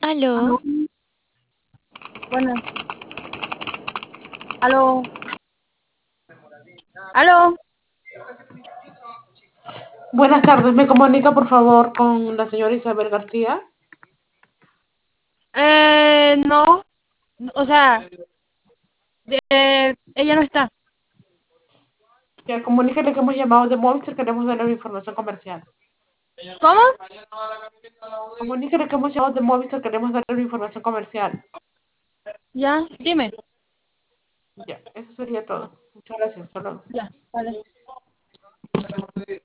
Aló, Aló, buenas. Aló, aló. Buenas tardes, me comunica por favor con la señora Isabel García. No, o sea, ella no está. Ya comuníquele que hemos llamado de Movistar, queremos darle una información comercial. ¿Cómo? Comuníquele que hemos llamado de Movistar, queremos darle una información comercial. Ya, dime. Ya, eso sería todo. Muchas gracias, hasta luego. Ya, vale.